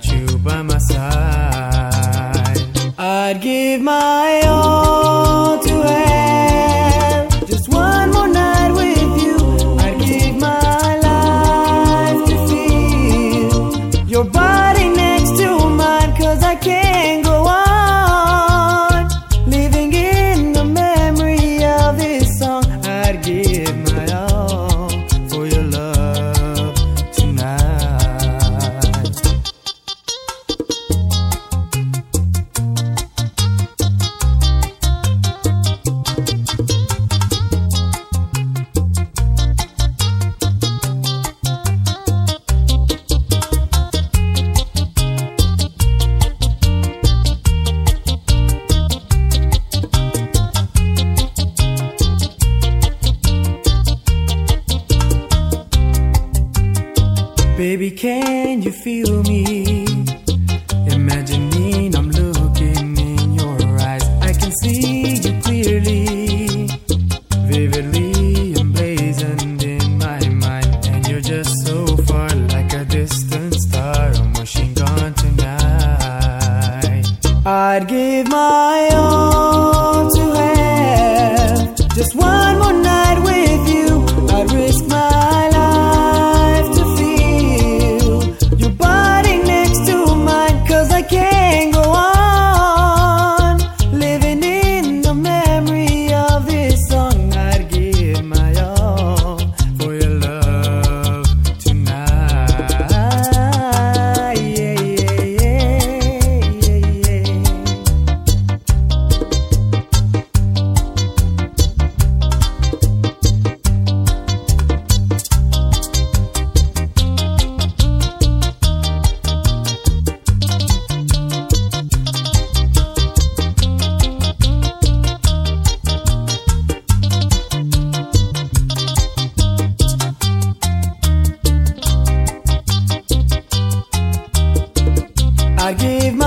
got you by my side. I'd give my all to have just one more night with you. I'd give my life to feel your body next to mine, 'cause I can't go on living in the memory of this song. I'd give my all for your love tonight. Baby, can you feel me? Imagining I'm looking in your eyes. I can see you clearly, vividly emblazoned in my mind. And you're just so far, like a distant star. I'm wishing gone tonight. I'd give my all to have just one more night with you. I'd risk my life to feel your body next to mine, 'cause I can't go on living in the memory of this song. I'd give my all for your love tonight. Yeah, yeah, yeah, yeah, yeah. I gave my